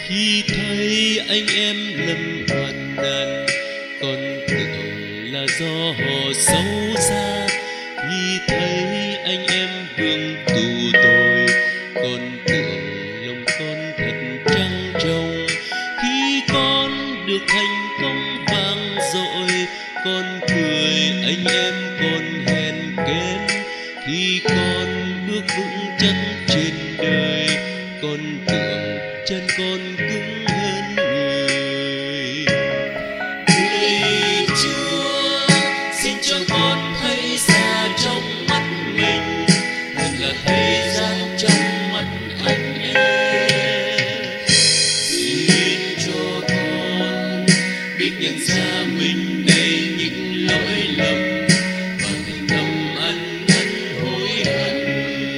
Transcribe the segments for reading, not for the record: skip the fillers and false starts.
Khi thấy anh em lâm hoạn nạn, con tưởng là do họ xấu xa. Khi thấy anh em vương tù tội, con tưởng lòng con thật trăng trông. Khi con được thành công vang dội, con cười anh em con hèn kém. Khi con bước vững chắc trên đời, con tưởng chân con cứng hơn người. Lạy Chúa, xin cho con thấy xa trong mắt mình, hơn là thấy gian trong mắt anh em. Xin cho con biết nhận ra mình đầy những lỗi lầm và thành tâm ăn năn hối hận.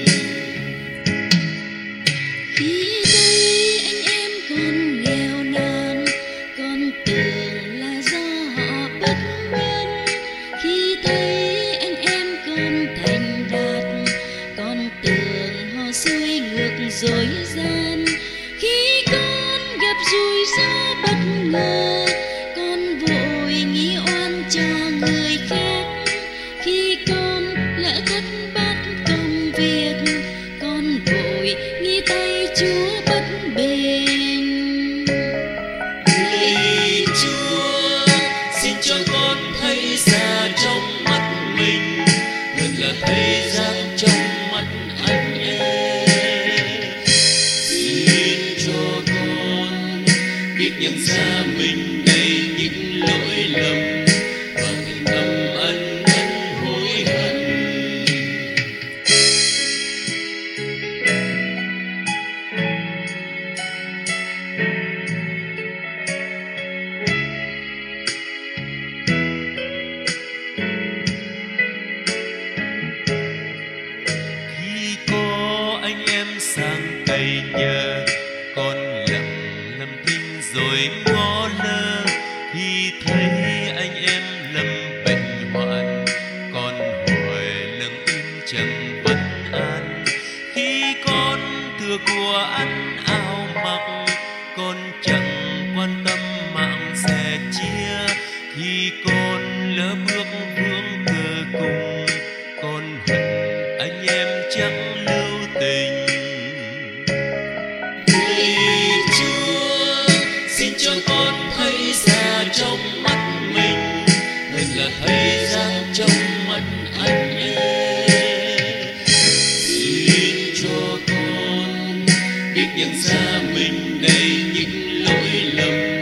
Khi thấy anh em còn nghèo nàn, con tưởng là do họ bất nhân. Khi thấy anh em con thành đạt, con tưởng họ xuôi ngược dối gian. Khi con gặp rủi ro bất ngờ, con vội nghĩ oan cho người khác. Khi con lỡ thất bát công việc, con vội nghĩ tay Chúa bất bền. Lạy Chúa, xin cho con thấy xa trong mắt mình, hơn là thấy gian trong mắt anh em. Xin cho con biết nhận ra mình đầy những lỗi lầm và thành tâm ăn năn hối hận. Khi có anh em sang cày nhờ, con lầm thinh rồi ngó lơ. Khi thấy anh em lâm bệnh hoạn, con hỏi lặng im chẳng bất an. Khi con thừa của ăn áo mặc, con chẳng quan tâm mạng sẻ chia. Khi con lỡ bước vướng cờ cùng, con hận anh em chẳng lưu tình. Lạy Chúa, xin cho con thấy xa trong mắt mình, hơn là thấy gian trong mắt anh em. Xin cho con biết nhận ra mình đầy những lỗi lầm